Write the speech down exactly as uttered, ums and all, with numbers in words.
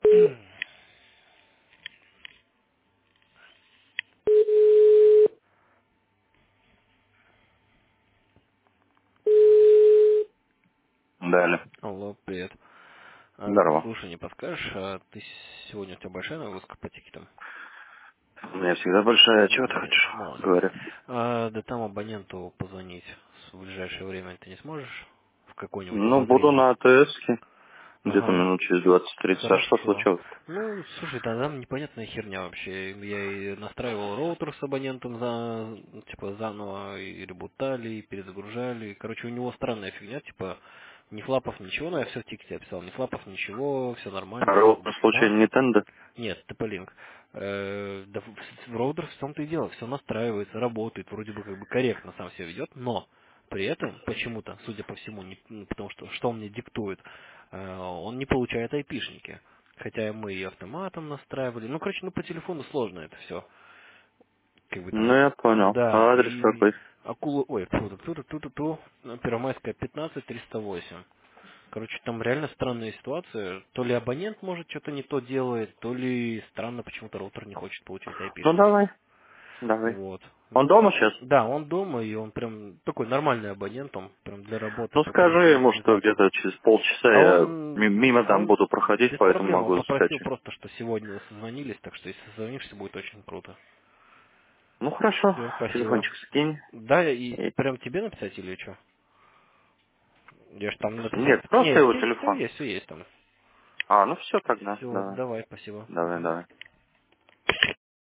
Далее. Алло, привет. А, Здорово. слушай, не подскажешь, а ты сегодня у тебя большая нагрузка по тикетам? У меня всегда большая. Чего ты Молодец, хочешь? молодец. Говори. А, да там абоненту позвонить в ближайшее время ты не сможешь? В какое-нибудь Ну, буду обозримое? на АТСке. Где-то Ага, минут через двадцать-тридцать. А что хорошо. случилось? Ну, слушай, да там непонятная херня вообще. Я и настраивал роутер с абонентом за, ну, типа, заново, и ребутали, и перезагружали. Короче, у него странная фигня, типа, ни флапов, ничего, но я все в тикете описал. Ни флапов, ничего, все А нормально, все. вот на случай Да? Nintendo? Нет, ТП Link. Э, да, в в роутер в том-то и дело, все настраивается, работает, вроде бы как бы корректно сам себя ведет, но при этом почему-то, судя по всему, не, ну, потому что что он мне диктует, э, он не получает айпишники. Хотя мы и автоматом настраивали. Ну, короче, ну по телефону сложно это все. Как бы Ну, там, я понял. да, А адрес и какой? акула, ой, ту ту ту ту ту Первомайская пятнадцать триста восемь. Короче, там реально странная ситуация. То ли абонент, может, что-то не то делает, то ли странно, почему-то роутер не хочет получать Ну, айпишники. давай. Давай. Вот. Он Ну, дома сейчас? да, он дома, и он прям такой нормальный абонент, он прям для работы Ну, скажи попросил ему, что связаться. где-то через полчаса А я ми- он, мимо а там он буду проходить, без поэтому проблем, он могу попросил заскочить. просто, что сегодня созвонились, так что если созвонишься, будет очень круто. Ну, хорошо. Все, спасибо. Телефончик скинь. Да, и И- прям тебе написать или что? Я же там написал. Нет, просто Нет, его все телефон. есть, все есть там. А, ну все тогда. Все, Давай. давай, спасибо. Давай, Мгм. давай.